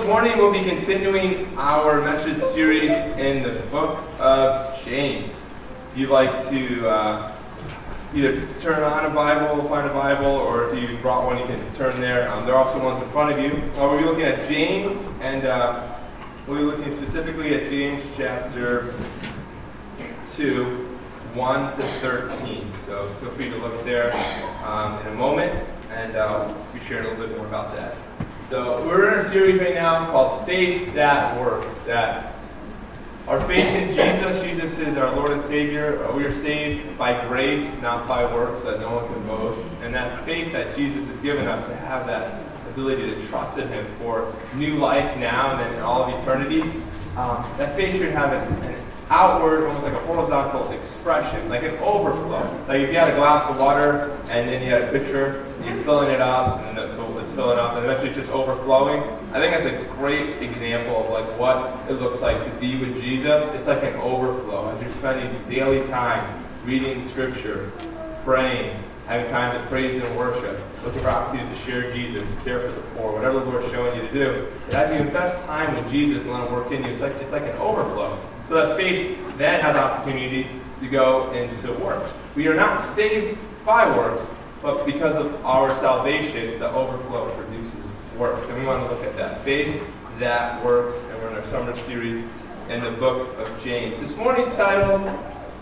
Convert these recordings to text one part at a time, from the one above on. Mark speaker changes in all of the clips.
Speaker 1: this morning we'll be continuing our message series in the book of James. If you'd like to either turn on a Bible, find a Bible, or if you brought one, you can turn there. There are also ones in front of you. We'll be looking at James, and we'll be looking specifically at James chapter 2, 1 to 13. So feel free to look there in a moment, and I'll be sharing a little bit more about that. So we're in a series right now called Faith That Works. That our faith in Jesus, Jesus is our Lord and Savior. We are saved by grace, not by works, so that no one can boast. And that faith that Jesus has given us to have that ability to trust in Him for new life now and then in all of eternity, that faith should have an outward, almost like a horizontal expression, like an overflow. Like if you had a glass of water and then you had a pitcher, you're filling it up, and it's filling up, and eventually it's just overflowing. I think that's a great example of like what it looks like to be with Jesus. It's like an overflow as you're spending daily time reading Scripture, praying, having time to praise and worship, looking for opportunities to share Jesus, care for the poor, whatever the Lord's showing you to do. And as you invest time with Jesus and let Him work in you, it's like an overflow. So that faith then has opportunity to go into works. We are not saved by works, but because of our salvation, the overflow produces works. And we want to look at that. Faith that works. And we're in our summer series in the book of James. This morning's title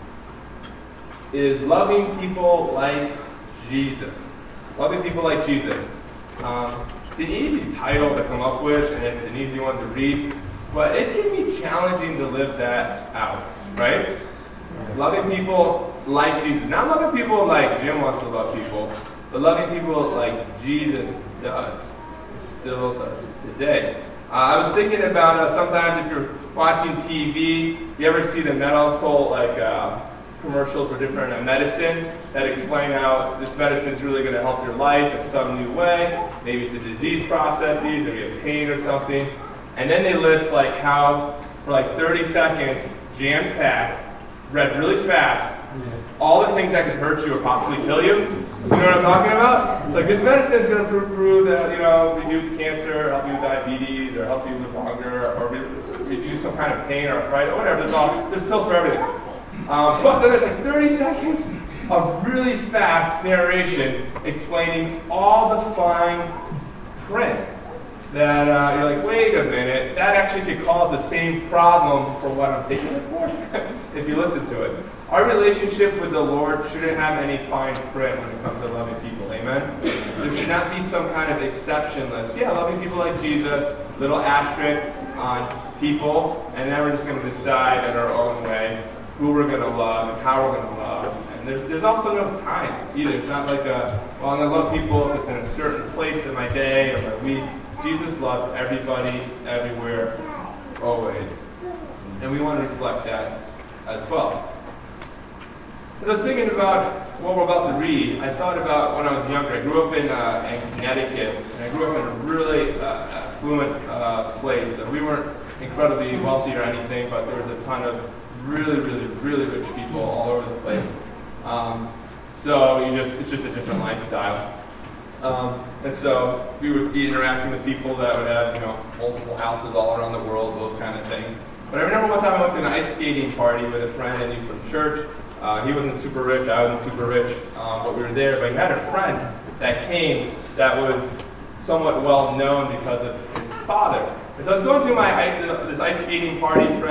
Speaker 1: is Loving People Like Jesus. Loving People Like Jesus. It's an easy title to come up with, and it's an easy one to read. But it can be challenging to live that out, right? Loving people like Jesus. Not loving people like Jim wants to love people, but loving people like Jesus does. It still does today. I was thinking about sometimes if you're watching TV, you ever see the medical commercials for different medicine that explain how this medicine is really going to help your life in some new way. Maybe it's a disease processes, or you have pain or something. And then they list like how, for like 30 seconds, jam-packed, read really fast, all the things that could hurt you or possibly kill you. You know what I'm talking about? It's like this medicine is going to prove that, reduce cancer, help you with diabetes, or help you live longer, or reduce some kind of pain or arthritis, or whatever. There's pills for everything. But then there's like 30 seconds of really fast narration explaining all the fine print. That you're like, wait a minute, that actually could cause the same problem for what I'm taking it for, if you listen to it. Our relationship with the Lord shouldn't have any fine print when it comes to loving people, amen? There should not be some kind of exception list. Yeah, loving people like Jesus, little asterisk on people, and then we're just going to decide in our own way who we're going to love and how we're going to love. And there's also no time either. It's not like, I'm going to love people if it's in a certain place in my day or my week. Jesus loved everybody, everywhere, always. And we want to reflect that as well. As I was thinking about what we're about to read, I thought about when I was younger. I grew up in Connecticut, and I grew up in a really affluent place. We weren't incredibly wealthy or anything, but there was a ton of really, really, really rich people all over the place. It's just a different lifestyle. And so we would be interacting with people that would have, multiple houses all around the world, those kind of things. But I remember one time I went to an ice skating party with a friend I knew from church. He wasn't super rich, I wasn't super rich, but we were there. But he had a friend that came that was somewhat well known because of his father. And so I was going to this ice skating party for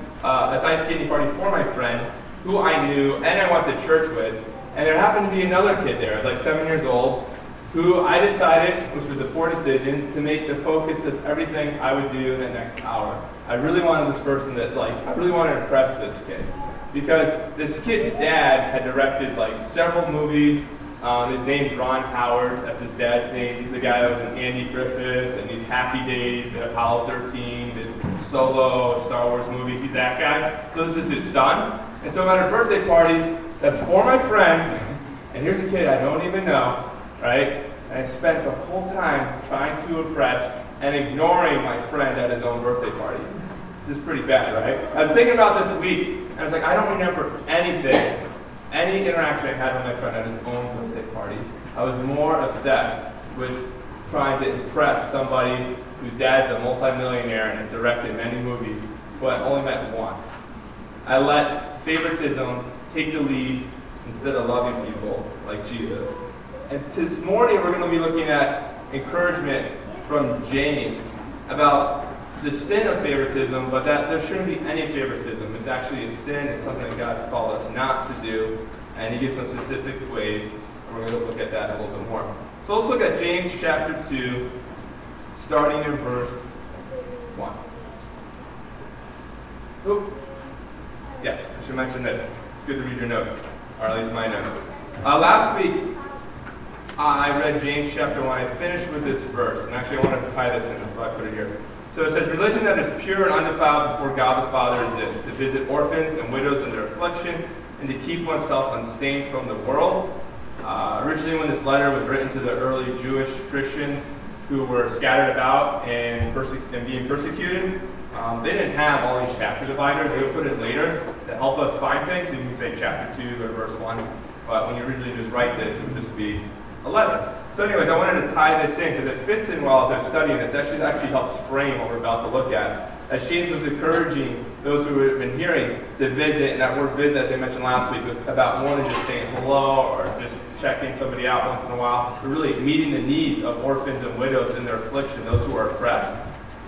Speaker 1: my friend, who I knew and I went to church with. And there happened to be another kid there, like 7 years old, who I decided, which was a poor decision, to make the focus of everything I would do in the next hour. I really wanted this person I really wanted to impress this kid. Because this kid's dad had directed several movies. His name's Ron Howard, that's his dad's name. He's the guy that was in Andy Griffith and these Happy Days and Apollo 13, did Solo, a Star Wars movie. He's that guy. So this is his son. And so I'm at a birthday party that's for my friend, and here's a kid I don't even know, right? And I spent the whole time trying to impress and ignoring my friend at his own birthday party. This is pretty bad, right? I was thinking about this week, and I was like, I don't remember anything, any interaction I had with my friend at his own birthday party. I was more obsessed with trying to impress somebody whose dad's a multimillionaire and has directed many movies, who I only met once. I let favoritism take the lead instead of loving people like Jesus. And this morning we're going to be looking at encouragement from James about the sin of favoritism, but that there shouldn't be any favoritism. It's actually a sin. It's something that God's called us not to do. And he gives some specific ways, and we're going to look at that a little bit more. So let's look at James chapter 2, starting in verse 1. Oop. Yes, I should mention this. It's good to read your notes, or at least my notes. Last week, I read James chapter 1. I finished with this verse, and actually I wanted to tie this in, that's why I put it here. So it says, religion that is pure and undefiled before God the Father is this, to visit orphans and widows in their affliction, and to keep oneself unstained from the world. Originally, when this letter was written to the early Jewish Christians who were scattered about and being persecuted, they didn't have all these chapter dividers. They would put it later to help us find things. So you can say chapter 2 or verse 1. But when you originally just write this, it would just be a letter. So anyways, I wanted to tie this in because it fits in well as I was studying this. Actually helps frame what we're about to look at. As James was encouraging those who have been hearing to visit, and that word visit, as I mentioned last week, was about more than just saying hello or just checking somebody out once in a while, but really meeting the needs of orphans and widows in their affliction, those who are oppressed.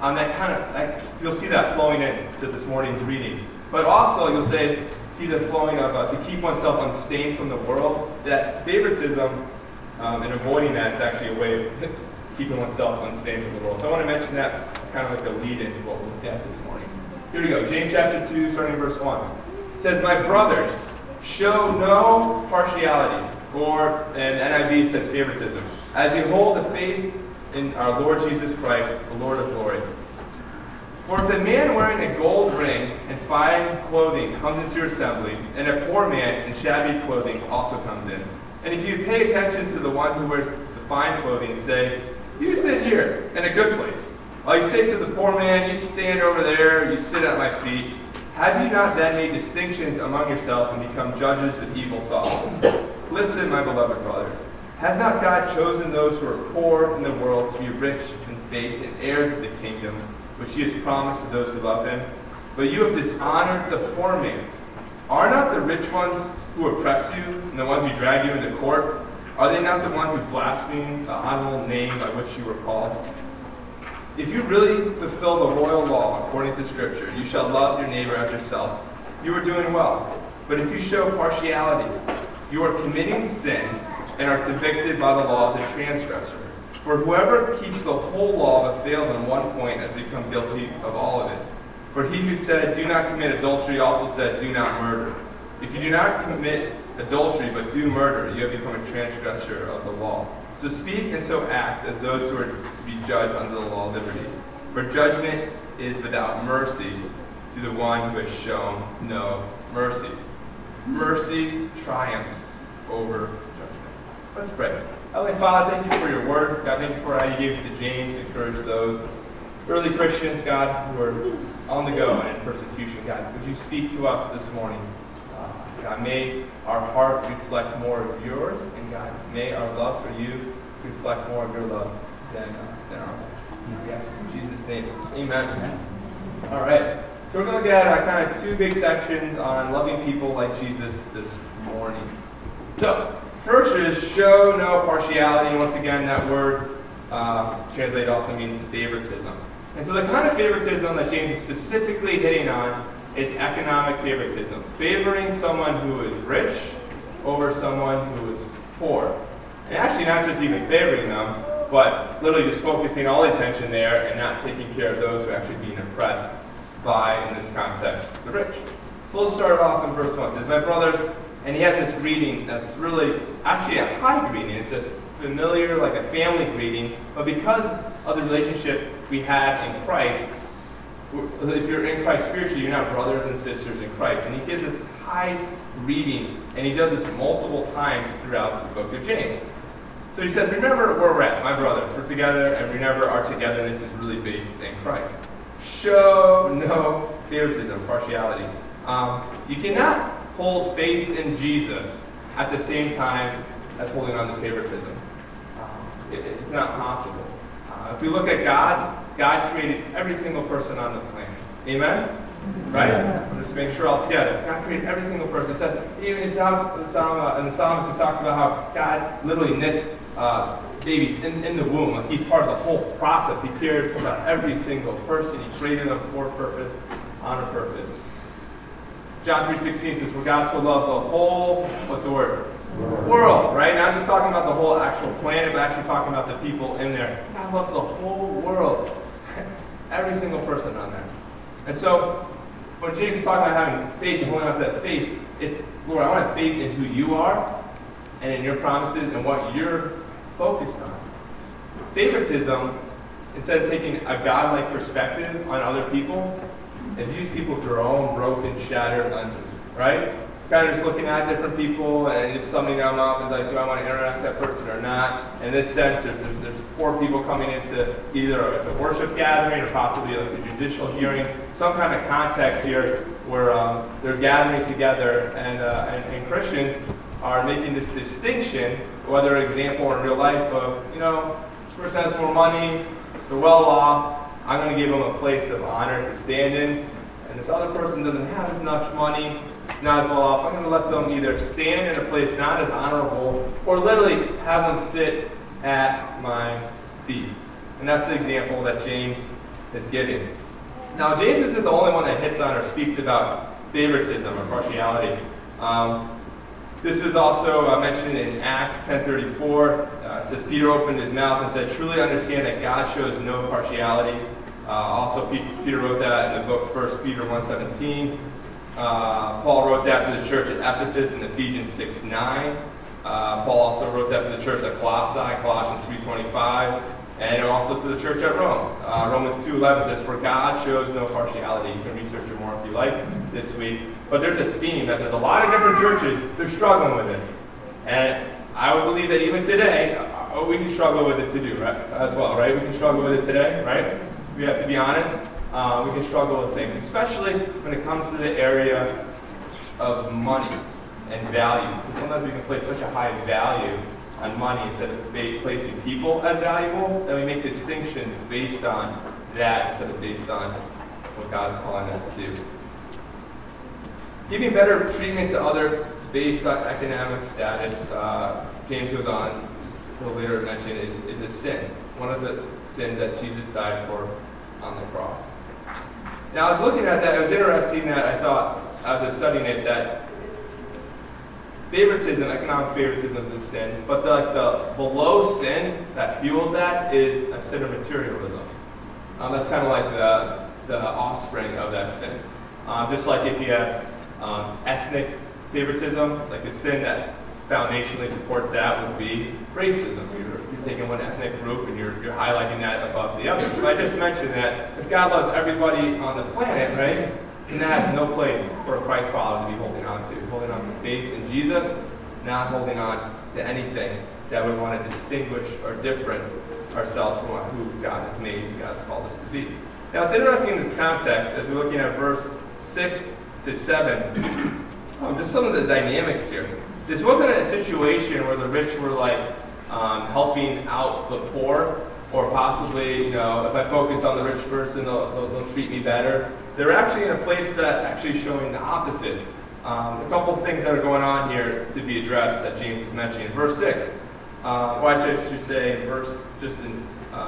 Speaker 1: You'll see that flowing into this morning's reading. But also, you'll see the flowing of to keep oneself unstained from the world. That favoritism and avoiding that is actually a way of keeping oneself unstained from the world. So I want to mention that as kind of like a lead into what we'll look at this morning. Here we go. James chapter 2, starting in verse 1. It says, my brothers, show no partiality, or in NIV it says favoritism, as you hold the faith in our Lord Jesus Christ, the Lord of glory. For if a man wearing a gold ring and fine clothing comes into your assembly, and a poor man in shabby clothing also comes in, and if you pay attention to the one who wears the fine clothing and say, you sit here in a good place, while you say to the poor man, you stand over there, you sit at my feet, have you not then made distinctions among yourselves and become judges with evil thoughts? Listen, my beloved brothers, has not God chosen those who are poor in the world to be rich in faith and heirs of the kingdom, which he has promised to those who love him? But you have dishonored the poor man. Are not the rich ones who oppress you and the ones who drag you into court? Are they not the ones who blaspheme the honorable name by which you were called? If you really fulfill the royal law according to Scripture, you shall love your neighbor as yourself. You are doing well. But if you show partiality, you are committing sin and are convicted by the law as a transgressor. For whoever keeps the whole law but fails on one point has become guilty of all of it. For he who said, do not commit adultery, also said, do not murder. If you do not commit adultery but do murder, you have become a transgressor of the law. So speak and so act as those who are to be judged under the law of liberty. For judgment is without mercy to the one who has shown no mercy. Mercy triumphs over judgment. Let's pray. Heavenly Father, thank you for your word. God, thank you for how you gave it to James to encourage those early Christians, God, who are on the go and in persecution. God, would you speak to us this morning? God, may our heart reflect more of yours, and God, may our love for you reflect more of your love than our love. Yes, in Jesus' name, amen. All right, so we're going to look at kind of two big sections on loving people like Jesus this morning. So, first is show no partiality. Once again, that word translated also means favoritism. And so the kind of favoritism that James is specifically hitting on is economic favoritism, favoring someone who is rich over someone who is poor. And actually not just even favoring them, but literally just focusing all attention there and not taking care of those who are actually being oppressed by, in this context, the rich. So let's start off in verse 1. It says, my brothers, and he has this greeting that's really actually a high greeting. It's a familiar, like a family greeting, but because of the relationship we have in Christ, if you're in Christ spiritually, you're now brothers and sisters in Christ. And he gives this high reading, and he does this multiple times throughout the book of James. So he says, remember where we're at, my brothers. We're together, and remember our togetherness is really based in Christ. Show no favoritism, partiality. You cannot hold faith in Jesus at the same time as holding on to favoritism. It's not possible. If we look at God, God created every single person on the planet. Amen? Right? I'm just making sure all together. God created every single person. It says, even in the Psalms, it talks about how God literally knits babies in the womb. Like he's part of the whole process. He cares about every single person. He created them for a purpose, on a purpose. John 3:16 says, for God so loved the whole, what's the word? World, right? Not just talking about the whole actual planet, but actually talking about the people in there. God loves the whole world. Every single person on there. And so, when James is talking about having faith and holding on to that faith, it's, Lord, I want faith in who you are and in your promises and what you're focused on. Favoritism, instead of taking a God-like perspective on other people, it views people through their own broken, shattered lenses, right? Kind of just looking at different people and just summing them up and like, do I want to interact with that person or not? In this sense, there's four people coming into either it's a worship gathering or possibly like a judicial hearing, some kind of context here where they're gathering together and Christians are making this distinction, whether an example or in real life of, this person has more money, they're well off, I'm going to give them a place of honor to stand in, and this other person doesn't have as much money, not as well off, I'm going to let them either stand in a place not as honorable, or literally have them sit at my feet. And that's the example that James is giving. Now, James isn't the only one that hits on or speaks about favoritism or partiality. This is also mentioned in Acts 10:34. It says, Peter opened his mouth and said, truly understand that God shows no partiality. Also, Peter wrote that in the book 1 Peter 1:17. Paul wrote that to the church at Ephesus in Ephesians 6:9. Paul also wrote that to the church at Colossae, Colossians 3:25, and also to the church at Rome. Romans 2:11 says, for God shows no partiality. You can research it more if you like this week. But there's a theme that there's a lot of different churches, they're struggling with this. And I would believe that even today, we can struggle with it too, right? As well, right? We can struggle with it today, right? We have to be honest. We can struggle with things, especially when it comes to the area of money and value. Because sometimes we can place such a high value on money instead of placing people as valuable, that we make distinctions based on that instead of based on what God's calling us to do. Giving better treatment to others based on economic status, James goes on, he'll later mention, is a sin. One of the sins that Jesus died for on the cross. Now, I was looking at that, it was interesting that I thought, as I was studying it, that favoritism, economic favoritism is a sin, but the below sin that fuels that is a sin of materialism. That's kind of like the offspring of that sin. Just like if you have ethnic favoritism, like the sin that foundationally supports that would be racism. You're taking one ethnic group and you're highlighting that above the others. But I just mentioned that if God loves everybody on the planet, right, then that has no place for a Christ follower to be holding on to. Holding on to faith in Jesus, not holding on to anything that would want to distinguish or difference ourselves from who God has made and God's called us to be. Now it's interesting in this context, as we're looking at verse 6 to 7, just some of the dynamics here. This wasn't a situation where the rich were like helping out the poor, or possibly, if I focus on the rich person, they'll treat me better. They're actually in a place that actually showing the opposite. A couple of things that are going on here to be addressed that James is mentioning. Verse 6, or I should say verse just in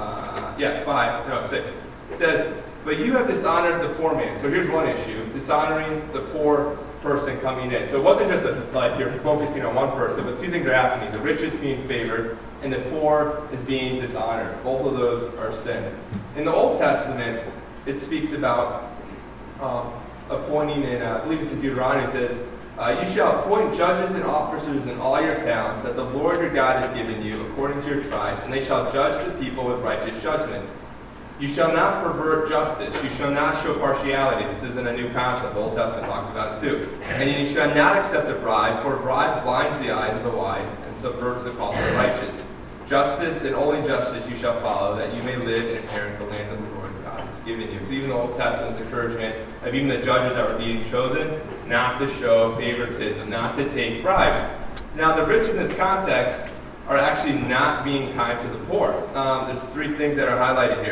Speaker 1: 6. It says, but you have dishonored the poor man. So here's one issue, dishonoring the poor person coming in. So it wasn't just like you're focusing on one person, but two things are happening. The rich is being favored, and the poor is being dishonored. Both of those are sin. In the Old Testament, it speaks about appointing, and I believe it's in Deuteronomy, it says, you shall appoint judges and officers in all your towns that the Lord your God has given you according to your tribes, and they shall judge the people with righteous judgment. You shall not pervert justice. You shall not show partiality. This isn't a new concept. The Old Testament talks about it too. And you shall not accept a bribe, for a bribe blinds the eyes of the wise and subverts the cause of the righteous. Justice and only justice you shall follow, that you may live and inherit the land of the Lord God has given you. So even the Old Testament's encouragement of even the judges that were being chosen, not to show favoritism, not to take bribes. Now the rich in this context are actually not being kind to the poor. There's three things that are highlighted here.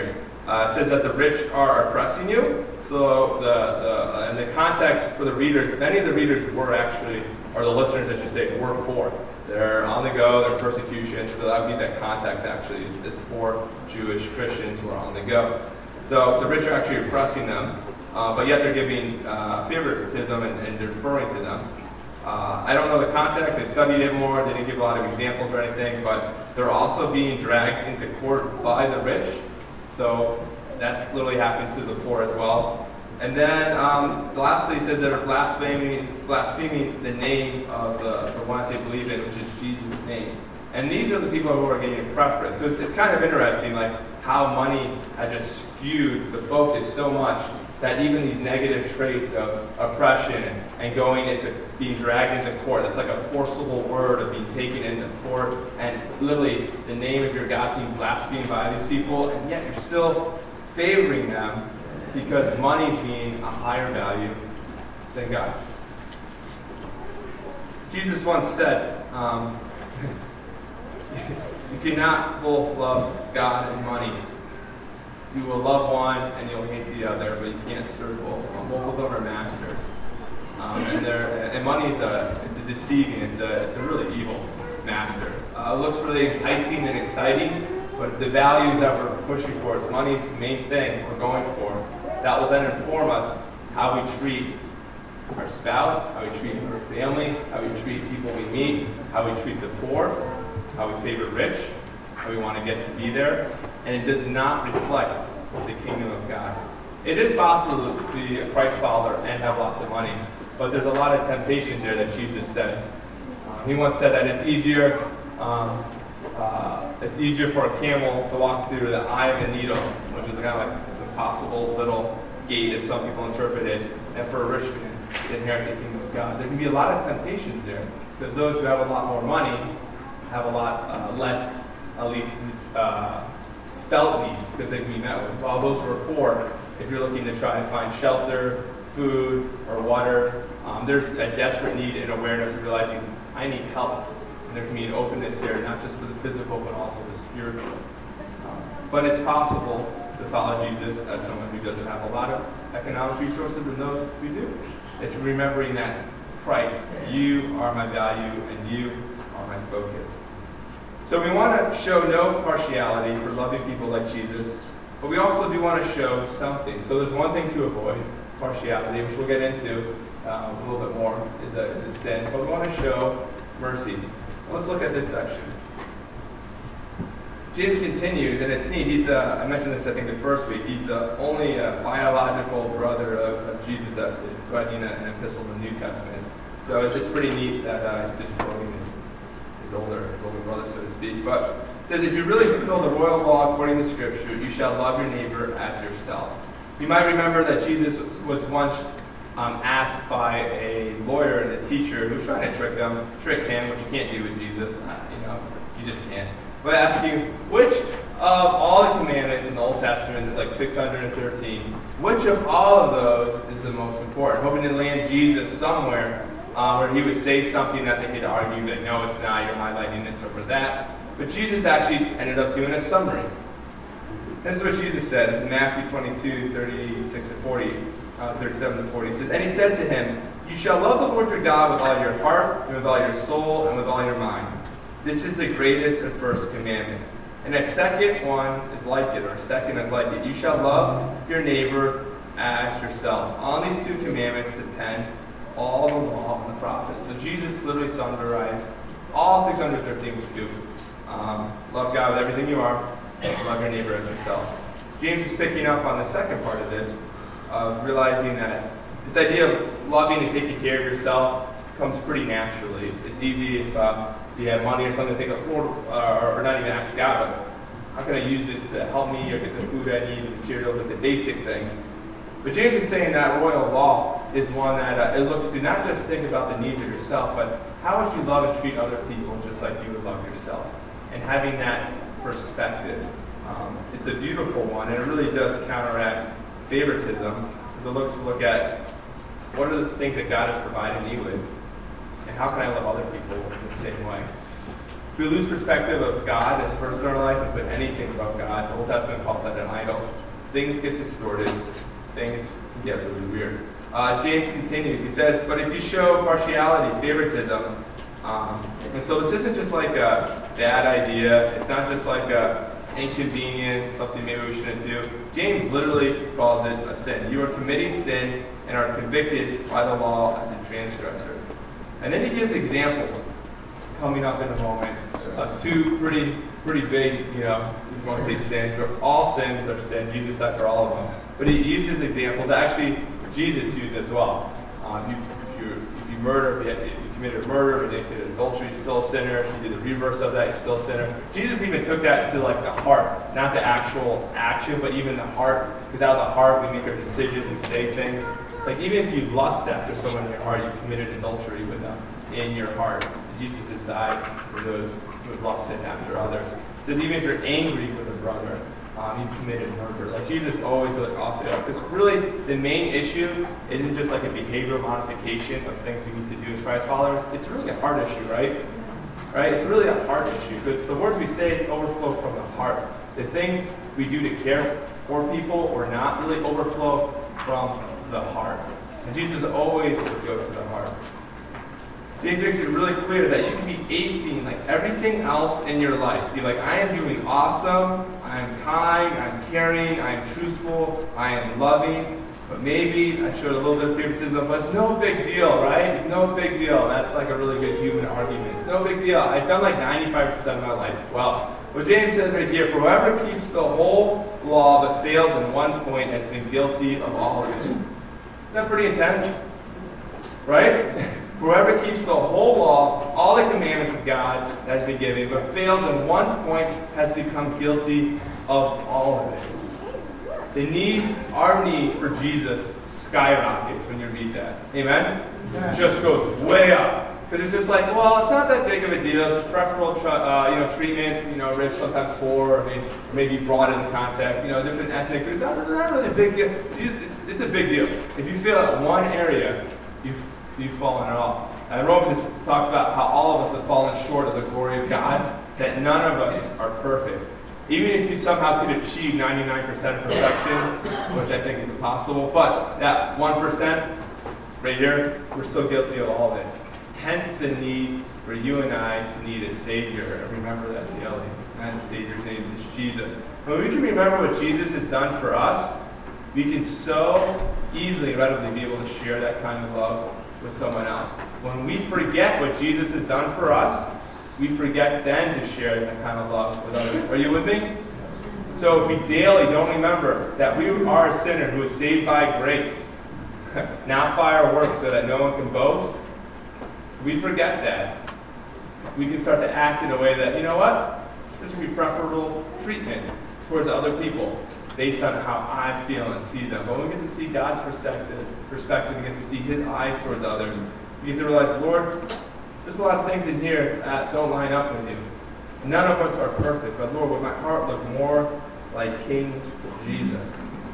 Speaker 1: says that the rich are oppressing you. So in the context for the readers, many of the readers were actually, or the listeners, I should say, were poor. They're on the go, they're persecution, so that would be that context actually, is poor Jewish Christians who are on the go. So the rich are actually oppressing them, but yet they're giving favoritism and deferring to them. I don't know the context, they studied it more, they didn't give a lot of examples or anything, but they're also being dragged into court by the rich. So that's literally happening to the poor as well. And then lastly, it says they're blaspheming the name of the one that they believe in, which is Jesus' name. And these are the people who are getting preference. So it's kind of interesting, like how money has just skewed the focus so much that even these negative traits of oppression and going into being dragged into court, that's like a forcible word of being taken into court, and literally the name of your God's being blasphemed by these people, and yet you're still favoring them because money's being a higher value than God. Jesus once said, you cannot both love God and money. You will love one and you'll hate the other, but you can't serve both. Both of them are masters. And money is it's a deceiving, it's a really evil master. It looks really enticing and exciting, but the values that we're pushing for is money's the main thing we're going for. That will then inform us how we treat our spouse, how we treat our family, how we treat people we meet, how we treat the poor, how we favor rich, how we want to get to be there. And it does not reflect the kingdom of God. It is possible to be a Christ follower and have lots of money, but there's a lot of temptations here that Jesus says. He once said that it's easier for a camel to walk through the eye of a needle, which is kind of like this impossible little gate, as some people interpret it, and for a rich man to inherit the kingdom of God. There can be a lot of temptations there, because those who have a lot more money have a lot less, at least, felt needs, because they can be met with. While those who are poor, if you're looking to try and find shelter, food, or water, there's a desperate need and awareness of realizing, I need help. And there can be an openness there, not just for the physical, but also the spiritual. But it's possible to follow Jesus as someone who doesn't have a lot of economic resources, and those who do. It's remembering that Christ, you are my value, and you are my focus. So we want to show no partiality for loving people like Jesus, but we also do want to show something. So there's one thing to avoid, partiality, which we'll get into a little bit more, is a sin. But we want to show mercy. Let's look at this section. James continues, and it's neat. I mentioned this, I think, the first week. He's the only biological brother of Jesus that is writing an epistle in the New Testament. So it's pretty neat that he's just quoting his older brother, so to speak. But it says, if you really fulfill the royal law according to Scripture, you shall love your neighbor as yourself. You might remember that Jesus was once asked by a lawyer and a teacher who was trying to trick him, which you can't do with Jesus. You just can't. But asking, which of all the commandments in the Old Testament, there's like 613, which of all of those is the most important? Hoping to land Jesus somewhere where he would say something that they could argue that, no, it's not, you're highlighting this over that. But Jesus actually ended up doing a summary. This is what Jesus says in Matthew 22, 37 to 40. He says, and he said to him, you shall love the Lord your God with all your heart, and with all your soul, and with all your mind. This is the greatest and first commandment. And a second one is like it, or a second is like it. You shall love your neighbor as yourself. On these two commandments depend all the law and the prophets. So Jesus literally summarized all 613 with two. Love God with everything you are, and love your neighbor as yourself. James is picking up on the second part of this, realizing that this idea of loving and taking care of yourself comes pretty naturally. It's easy if you have money or something to think of, or not even ask God, how can I use this to help me or get the food I need, the materials, like the basic things. But James is saying that royal law is one that it looks to not just think about the needs of yourself, but how would you love and treat other people just like you would love yourself? And having that perspective. It's a beautiful one, and it really does counteract favoritism, because it looks to look at what are the things that God has provided me with, and how can I love other people in the same way. If we lose perspective of God as first in our life and put anything about God, the Old Testament calls that an idol. things get distorted, things can get really weird. James continues. He says, but if you show partiality, favoritism, and so this isn't just like a bad idea. It's not just like a inconvenience, something maybe we shouldn't do. James literally calls it a sin. You are committing sin and are convicted by the law as a transgressor. And then he gives examples coming up in a moment of two pretty big, if you want to say sins, but all sins are sin. Jesus died for all of them. But he uses examples that actually Jesus used as well. If you murder, if you committed murder, if you committed adultery, you're still a sinner. If you did the reverse of that, you're still a sinner. Jesus even took that to like the heart, not the actual action, but even the heart. Because out of the heart, we make our decisions, we say things. Like even if you lust after someone in your heart, you committed adultery with them in your heart. Jesus has died for those who have lusted after others. It says even if you're angry with a brother, you committed murder. Like Jesus always like off the up. Because really the main issue isn't just like a behavioral modification of things we need to do as Christ followers. It's really a heart issue, right? Right? It's really a heart issue because the words we say overflow from the heart. The things we do to care for people or not really overflow from the heart. And Jesus always would go to the heart. James makes it really clear that you can be acing like everything else in your life. Be like, I am doing awesome, I am kind, I'm caring, I am truthful, I am loving, but maybe I showed a little bit of favoritism, but it's no big deal, right? It's no big deal. That's like a really good human argument. It's no big deal. I've done like 95% of my life. Well, what James says right here, for whoever keeps the whole law but fails in one point has been guilty of all of it. Isn't that pretty intense? Right? Whoever keeps the whole law, all the commandments of God that has been given, but fails in one point has become guilty of all of it. Our need for Jesus skyrockets when you read that. Amen? Yeah. It just goes way up. Because it's just like, well, it's not that big of a deal. It's preferable treatment, rich, sometimes poor, or maybe broad in context, different ethnic. But it's not really a big deal. It's a big deal. If you fail at one area, you've fallen at all. And Romans talks about how all of us have fallen short of the glory of God, that none of us are perfect. Even if you somehow could achieve 99% of perfection, which I think is impossible, but that 1% right here, we're still guilty of all of it. Hence the need for you and I to need a Savior. And remember that daily. And the Savior's name is Jesus. When we can remember what Jesus has done for us, we can so easily, readily be able to share that kind of love with someone else. When we forget what Jesus has done for us, we forget then to share that kind of love with others. Are you with me? So if we daily don't remember that we are a sinner who is saved by grace, not by our works so that no one can boast, we forget that. We can start to act in a way that, you know what? This would be preferable treatment towards other people based on how I feel and see them. But when we get to see God's perspective, we get to see His eyes towards others, we get to realize, Lord, there's a lot of things in here that don't line up with you. None of us are perfect, but Lord, would my heart look more like King Jesus?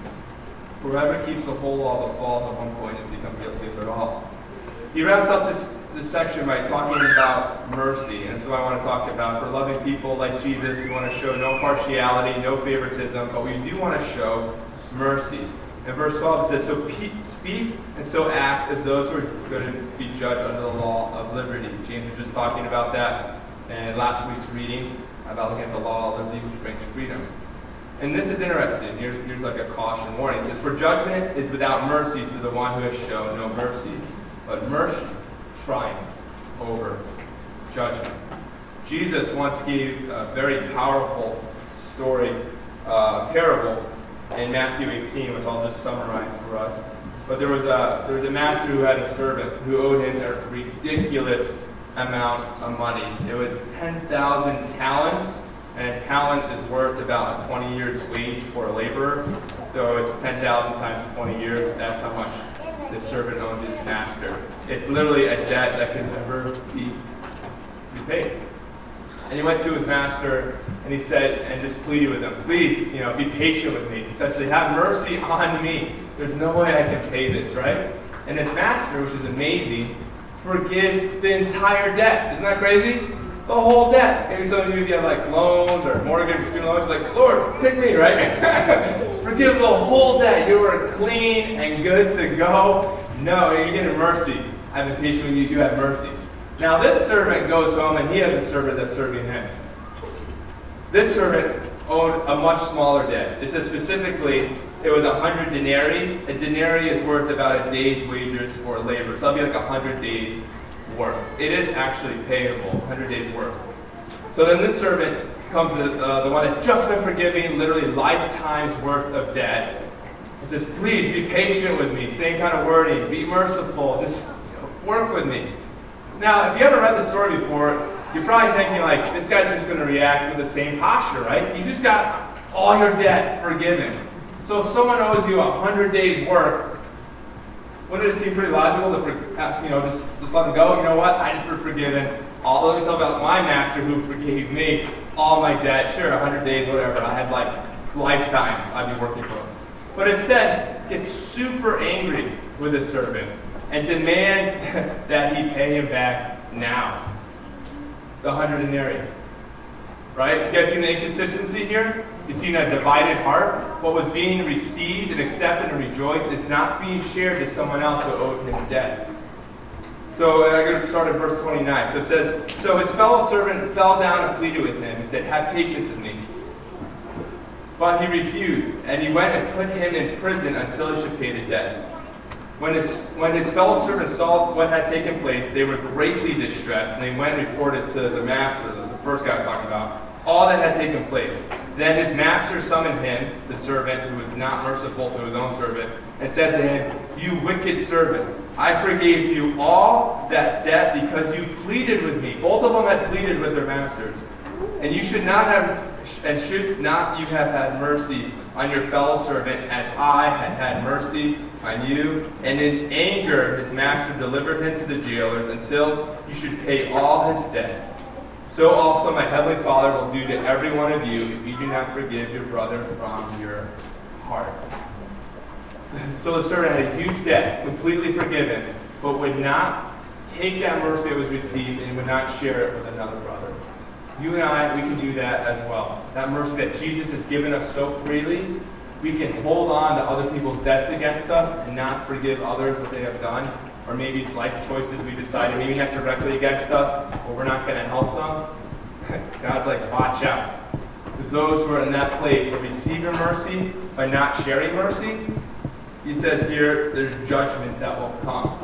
Speaker 1: Whoever keeps the whole law but falls at one point has become guilty of it all. He wraps up this section by talking about mercy, and so I want to talk about for loving people like Jesus, we want to show no partiality, no favoritism, but we do want to show mercy. In verse 12 it says, so speak and so act as those who are going to be judged under the law of liberty. James was just talking about that in last week's reading, about looking at the law of liberty, which brings freedom. And this is interesting. Here's like a caution warning. It says, for judgment is without mercy to the one who has shown no mercy, but mercy triumphs over judgment. Jesus once gave a very powerful story, parable, in Matthew 18, which I'll just summarize for us. But there was a master who had a servant who owed him a ridiculous amount of money. It was 10,000 talents, and a talent is worth about a 20 years wage for a laborer. So it's 10,000 times 20 years. That's how much the servant owed his master. It's literally a debt that can never be repaid. And he went to his master and he said, and just pleaded with him, please, be patient with me. Essentially, have mercy on me. There's no way I can pay this, right? And his master, which is amazing, forgives the entire debt. Isn't that crazy? the whole debt. Maybe some of you have like loans or mortgage or student loans, you're like, Lord, pick me, right? Forgive the whole debt. You are clean and good to go. No, you're getting mercy. I've been patient with you. You have mercy. Now this servant goes home and he has a servant that's serving him. This servant owed a much smaller debt. It says specifically it was 100 denarii. A denarii is worth about a day's wages for labor. So that'll be like 100 days worth. It is actually payable, 100 days worth. So then this servant comes to the one that just been forgiving, literally lifetime's worth of debt. He says, please be patient with me. Same kind of wording. Be merciful. Just work with me. Now, if you haven't read the story before, you're probably thinking like, this guy's just going to react with the same posture, right? You just got all your debt forgiven. So if someone owes you 100 days work, wouldn't it seem pretty logical to just let them go? You know what? I just been forgiven. Let me tell about my master who forgave me all my debt. Sure, 100 days, whatever. I had like lifetimes I'd be working for him. But instead, gets super angry with his servant and demands that he pay him back now. The 100 denarii. Right? You guys seen the inconsistency here? You seen a divided heart? What was being received and accepted and rejoiced is not being shared to someone else who owed him debt. So I'm going to start at verse 29. So it says, so his fellow servant fell down and pleaded with him. He said, have patience with me. But he refused, and he went and put him in prison until he should pay the debt. When his fellow servants saw what had taken place, they were greatly distressed, and they went and reported to the master, the first guy I was talking about, all that had taken place. Then his master summoned him, the servant who was not merciful to his own servant, and said to him, you wicked servant, I forgave you all that debt because you pleaded with me. Both of them had pleaded with their masters. And you should not have had mercy on your fellow servant as I had mercy on you. And in anger his master delivered him to the jailers until you should pay all his debt. So also my heavenly Father will do to every one of you if you do not forgive your brother from your heart. So the servant had a huge debt, completely forgiven, but would not take that mercy that was received and would not share it with another brother. You and I, we can do that as well. That mercy that Jesus has given us so freely, we can hold on to other people's debts against us and not forgive others what they have done. Or maybe it's life choices we decided maybe have directly against us, or we're not going to help them. God's like, watch out. Because those who are in that place of receiving mercy by not sharing mercy, he says here, there's judgment that will come.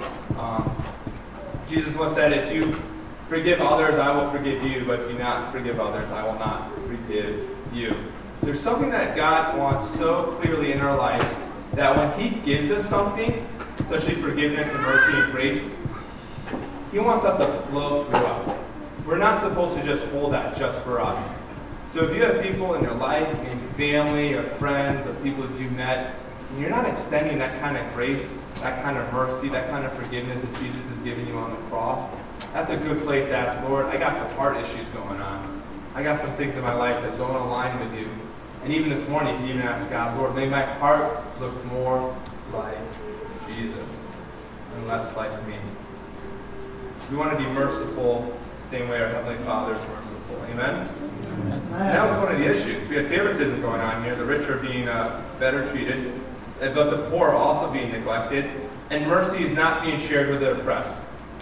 Speaker 1: Jesus once said, if you forgive others, I will forgive you, but if you not forgive others, I will not forgive you. There's something that God wants so clearly in our lives that when he gives us something, especially forgiveness and mercy and grace, he wants that to flow through us. We're not supposed to just hold that just for us. So if you have people in your life, maybe family or friends or people that you've met, and you're not extending that kind of grace, that kind of mercy, that kind of forgiveness that Jesus has given you on the cross, that's a good place to ask, Lord, I got some heart issues going on. I got some things in my life that don't align with you. And even this morning, you can even ask God, Lord, may my heart look more like Jesus and less like me. We want to be merciful the same way our Heavenly Father is merciful. Amen? And that was one of the issues. We had favoritism going on here. The rich are being better treated, but the poor are also being neglected. And mercy is not being shared with the oppressed.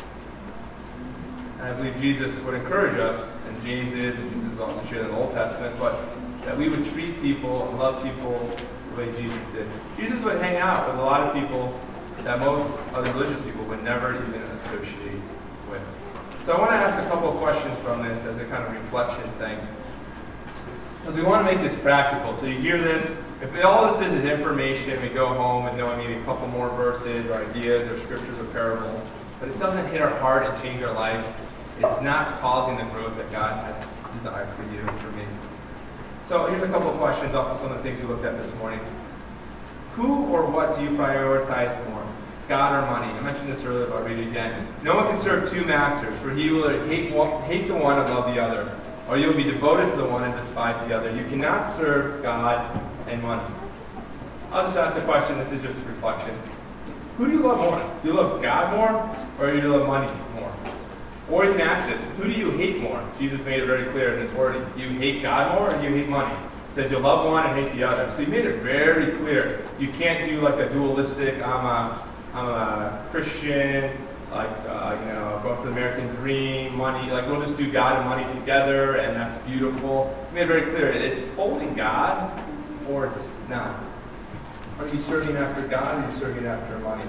Speaker 1: And I believe Jesus would encourage us, and James is, and Jesus is also shared in the Old Testament, but that we would treat people and love people the way Jesus did. Jesus would hang out with a lot of people that most other religious people would never even associate with. So I want to ask a couple of questions from this as a kind of reflection thing. Because we want to make this practical. So you hear this. If all this is information, we go home and know maybe a couple more verses or ideas or scriptures or parables, but it doesn't hit our heart and change our life, it's not causing the growth that God has desired for you and for me. So here's a couple of questions off of some of the things we looked at this morning. Who or what do you prioritize more? God or money? I mentioned this earlier, but I'll read it again. No one can serve two masters, for he will hate the one and love the other, or you will be devoted to the one and despise the other. You cannot serve God and money. I'll just ask the question, this is just a reflection. Who do you love more? Do you love God more, or do you love money more? Or you can ask this, who do you hate more? Jesus made it very clear in his word. Do you hate God more or do you hate money? He says you'll love one and hate the other. So he made it very clear. You can't do like a dualistic, I'm a Christian, like, going for the American dream, money. Like, we'll just do God and money together, and that's beautiful. He made it very clear. It's fully God or it's not. Are you serving after God or are you serving after money?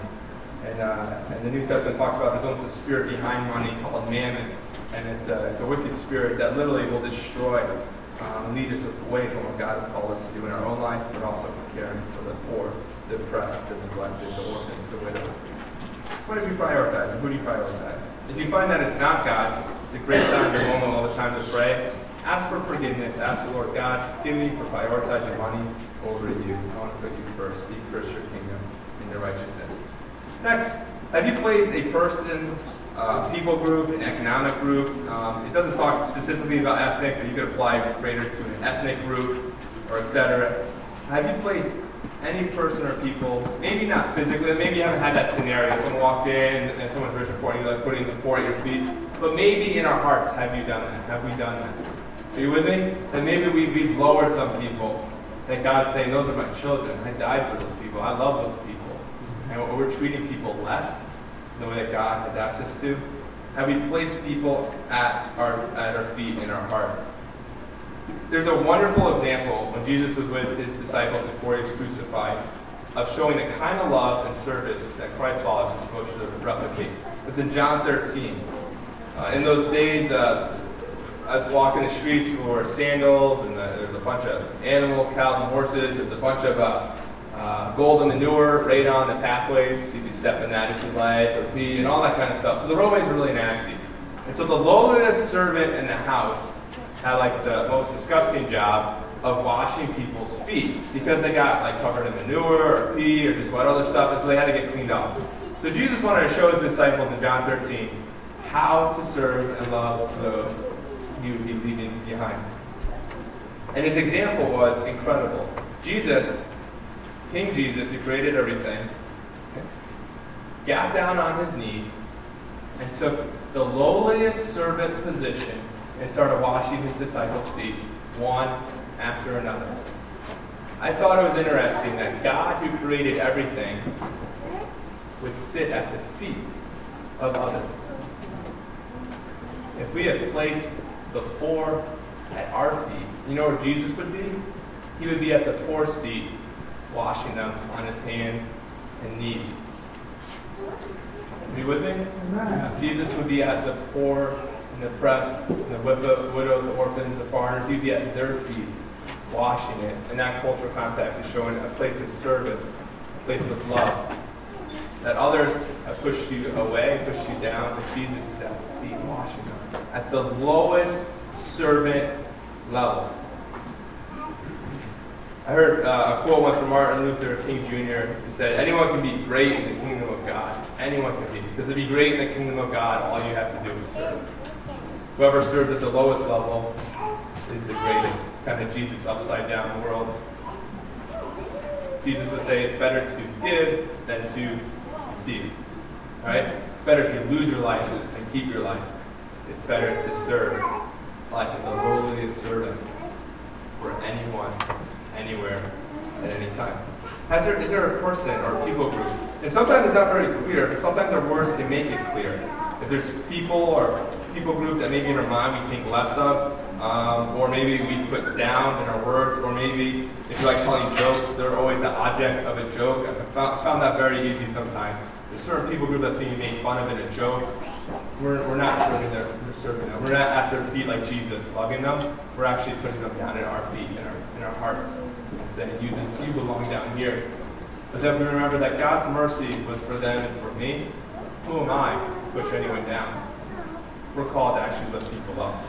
Speaker 1: And the New Testament talks about there's almost a spirit behind money called mammon, and it's a wicked spirit that literally will destroy, lead us away from what God has called us to do in our own lives, but also for caring for the poor, the oppressed, the neglected, the orphans, the widows. What do you prioritize, and who do you prioritize? If you find that it's not God, it's a great time, your moment, all the time to pray. Ask for forgiveness. Ask the Lord, God, forgive me for prioritizing money over you. I want to put you first. Seek first your kingdom and your righteousness. Next, have you placed a person, people group, an economic group? It doesn't talk specifically about ethnic, but you could apply greater to an ethnic group, or etc. Have you placed any person or people, maybe not physically, maybe you haven't had that scenario, someone walked in and someone's reporting, like putting the poor at your feet, but maybe in our hearts, have you done that? Have we done that? Are you with me? That maybe we've lowered some people, that God's saying, those are my children, I died for those people, I love those people. And we're treating people less the way that God has asked us to. Have we placed people at our feet in our heart? There's a wonderful example when Jesus was with his disciples before he was crucified of showing the kind of love and service that Christ followers are supposed to replicate. It's in John 13. In those days, I was walking the streets, people wore sandals, and there's a bunch of animals, cows and horses. There's a bunch of golden manure right on the pathways. You could step in that if you like, or pee, and all that kind of stuff. So the roadways are really nasty. And so the lowliest servant in the house had like the most disgusting job of washing people's feet because they got like covered in manure or pee or just what other stuff, and so they had to get cleaned off. So Jesus wanted to show his disciples in John 13 how to serve and love those he would be leaving behind. And his example was incredible. Jesus, King Jesus, who created everything, got down on his knees and took the lowliest servant position and started washing his disciples' feet, one after another. I thought it was interesting that God, who created everything, would sit at the feet of others. If we had placed the poor at our feet, you know where Jesus would be? He would be at the poor's feet, washing them on his hands and knees. Are you with me? Jesus would be at the poor and the oppressed, the widows, the orphans, the foreigners. He'd be at their feet, washing it. In that cultural context, is showing a place of service, a place of love. That others have pushed you away, pushed you down, but Jesus is at the feet, washing them. At the lowest servant level. I heard a quote once from Martin Luther King Jr. who said, anyone can be great in the kingdom of God. Anyone can be. Because to be great in the kingdom of God, all you have to do is serve. Whoever serves at the lowest level is the greatest. It's kind of Jesus upside down world. Jesus would say it's better to give than to receive. Right? It's better if you lose your life than keep your life. It's better to serve like the lowliest servant for anyone, anywhere, at any time. Is there a person or a people group? And sometimes it's not very clear, but sometimes our words can make it clear. If there's people or people group that maybe in our mind we think less of, or maybe we put down in our words, or maybe if you like telling jokes, they're always the object of a joke. I found that very easy sometimes. There's a certain people group that's being made fun of in a joke. We're not serving them. We're serving them. We're not at their feet like Jesus, loving them. We're actually putting them down at our feet, in our hearts, and saying, you belong down here. But then we remember that God's mercy was for them and for me. Who am I to push anyone down? We're called to actually lift people up.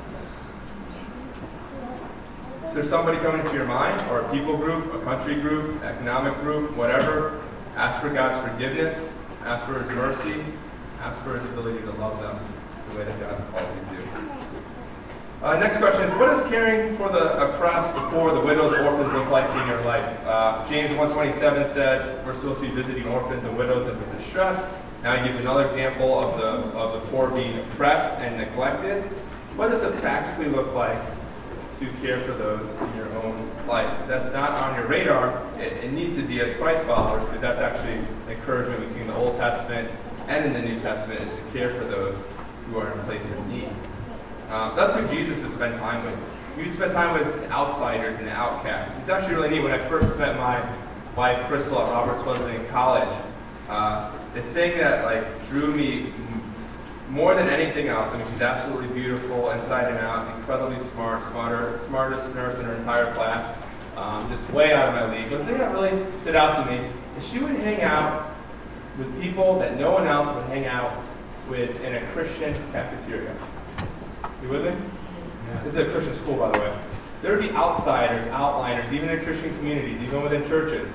Speaker 1: Is there somebody coming into your mind, or a people group, a country group, economic group, whatever? Ask for God's forgiveness. Ask for his mercy. Ask for his ability to love them the way that God's called you to. Next question is, what does caring for the oppressed, the poor, the widows, orphans look like in your life? James 1:27 said we're supposed to be visiting orphans and widows in their distress. Now he gives another example of the poor being oppressed and neglected. What does it practically look like to care for those in your own life? That's not on your radar. It needs to be as Christ followers, because that's actually the encouragement we see in the Old Testament and in the New Testament, is to care for those who are in a place of need. That's who Jesus would spend time with. He would spend time with the outsiders and the outcasts. It's actually really neat. When I first met my wife, Crystal, at Roberts Wesley in college, the thing that drew me more than anything else, I mean, she's absolutely beautiful inside and out, incredibly smart, smartest nurse in her entire class, just way out of my league. But the thing that really stood out to me is she would hang out with people that no one else would hang out with in a Christian cafeteria. You with me? Yeah. This is a Christian school, by the way. There would be outsiders, outliners, even in Christian communities, even within churches,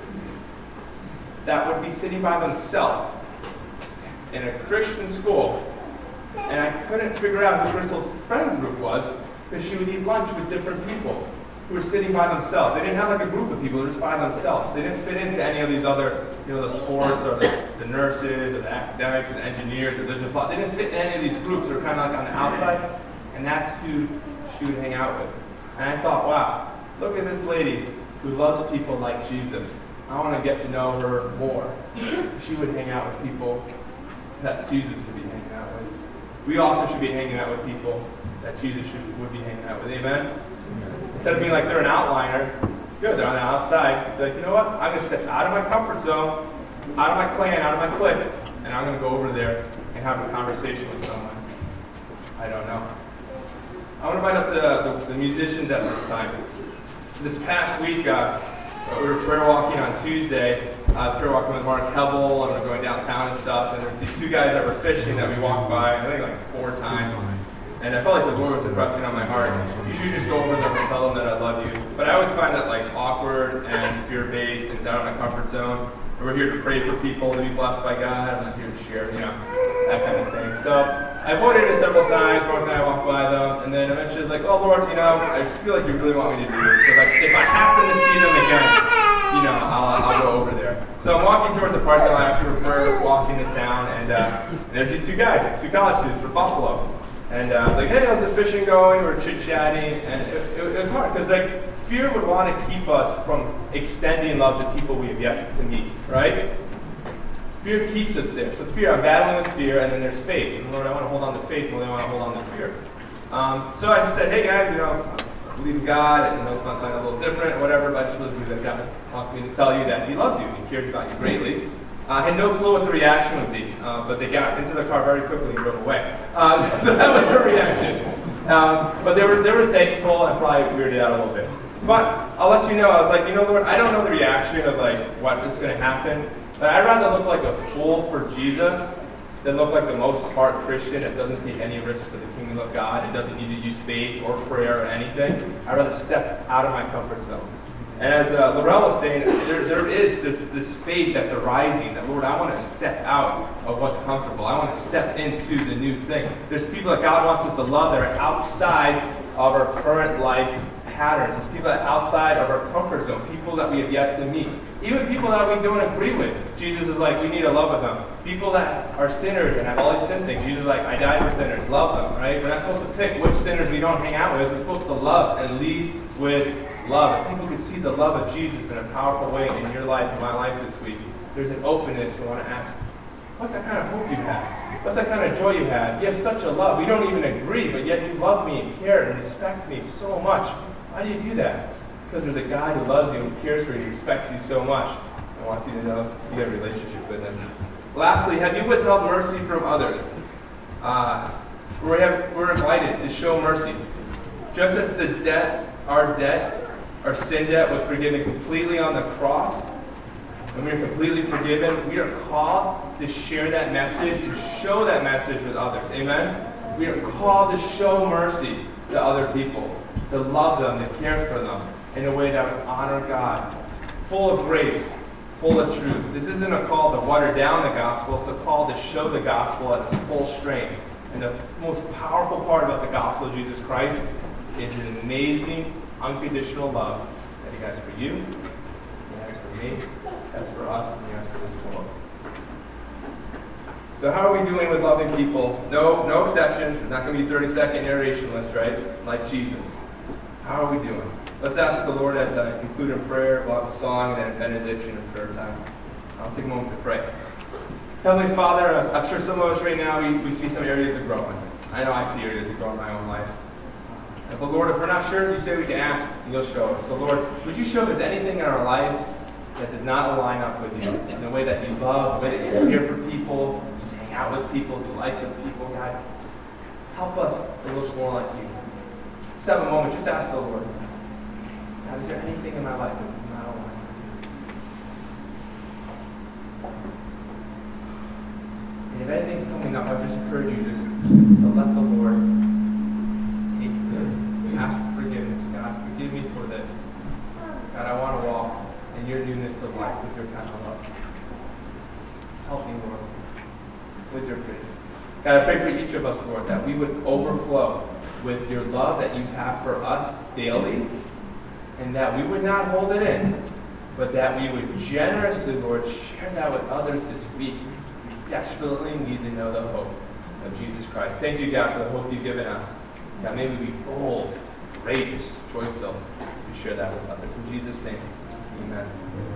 Speaker 1: that would be sitting by themselves in a Christian school. And I couldn't figure out who Crystal's friend group was, because she would eat lunch with different people who were sitting by themselves. They didn't have a group of people, they were just by themselves. They didn't fit into any of these other, the sports or the nurses or the academics or the engineers or the They didn't fit in any of these groups. They were kind of on the outside. And that's who she would hang out with. And I thought, wow, look at this lady who loves people like Jesus. I want to get to know her more. She would hang out with people that Jesus would be hanging out with. We also should be hanging out with people that Jesus would be hanging out with. Amen? Instead of being like they're an outliner, good, they're on the outside. They're like, you know what? I'm going to step out of my comfort zone, out of my clan, out of my clique, and I'm going to go over there and have a conversation with someone I don't know. I want to invite up the musicians at this time. This past week, we were prayer walking on Tuesday. I was prayer walking with Mark Hebel, and we're going downtown and stuff, and there were these two guys that were fishing that we walked by, I think like 4 times. And I felt like the Lord was impressing on my heart. You should just go over them and tell them that I love you. But I always find that awkward and fear-based and out of my comfort zone. We're here to pray for people to be blessed by God. I'm not here to share, that kind of thing. So I avoided it several times. Mark and I walked by them, and then eventually I was like, oh Lord, I feel like you really want me to do this. So if I happen to see them again, I'll go over there. So I'm walking towards the parking lot after we're walking to town, and there's these two guys, 2 college students from Buffalo. And I was like, hey, how's the fishing going? We're chit-chatting, and it was hard, because fear would want to keep us from extending love to people we have yet to meet, right? Fear keeps us there. So I'm battling with fear, and then there's faith. And Lord, I want to hold on to faith more than I want to hold on to fear. So I just said, hey guys, I believe in God, and this might sound a little different, whatever, but I just really believe that God wants me to tell you that He loves you, and He cares about you greatly. I had no clue what the reaction would be, but they got into the car very quickly and drove away. So that was her reaction. But they were thankful and probably weirded out a little bit. But I'll let you know, I was like, Lord, I don't know the reaction of what is going to happen, but I'd rather look like a fool for Jesus than look like the most smart Christian that doesn't take any risk for the kingdom of God and doesn't need to use faith or prayer or anything. I'd rather step out of my comfort zone. And as Laurel was saying, there is this faith that's arising that, Lord, I want to step out of what's comfortable. I want to step into the new thing. There's people that God wants us to love that are outside of our current life patterns. There's people that are outside of our comfort zone, people that we have yet to meet. Even people that we don't agree with. Jesus is like, we need to love with them. People that are sinners and have all these sin things. Jesus is like, I died for sinners. Love them, right? We're not supposed to pick which sinners we don't hang out with. We're supposed to love and lead with love. If people can see the love of Jesus in a powerful way in your life and my life this week, there's an openness. I want to ask, what's that kind of hope you have? What's that kind of joy you have? You have such a love. We don't even agree, but yet you love me and care and respect me so much. Why do you do that? Because there's a God who loves you and cares for you, respects you so much, and wants you to know you have a relationship with Him. Lastly, have you withheld mercy from others? We're invited to show mercy. Just as our sin debt was forgiven completely on the cross, and we are completely forgiven, we are called to share that message and show that message with others. Amen? We are called to show mercy to other people, to love them, to care for them in a way that would honor God, full of grace, full of truth. This isn't a call to water down the gospel, it's a call to show the gospel at its full strength. And the most powerful part about the gospel of Jesus Christ is an amazing, unconditional love that He has for you, He has for me, He has for us, and He has for this world. So how are we doing with loving people? No exceptions. There's not going to be a 30-second narration list, right? Like Jesus. How are we doing? Let's ask the Lord as I conclude in prayer. We'll have a song and then a benediction and prayer time. I'll take a moment to pray. Heavenly Father, I'm sure some of us right now, we see some areas of growing. I know I see areas of growing in my own life. But Lord, if we're not sure, you say we can ask, and you'll show us. So Lord, would you show if there's anything in our lives that does not align up with you, in the way that you love, the way that you care for people, just hang out with people, do life with people, God. Help us to look more like you. Just have a moment, just ask the Lord, God, is there anything in my life that does not align with you? And if anything's coming up, I just encourage you just to let the Lord ask for forgiveness. God, forgive me for this. God, I want to walk in your newness of life with your kind of love. Help me, Lord, with your grace. God, I pray for each of us, Lord, that we would overflow with your love that you have for us daily, and that we would not hold it in, but that we would generously, Lord, share that with others this week. We desperately need to know the hope of Jesus Christ. Thank you, God, for the hope you've given us. God, may we be bold, courageous, joy-filled to share that with others. In Jesus' name, amen.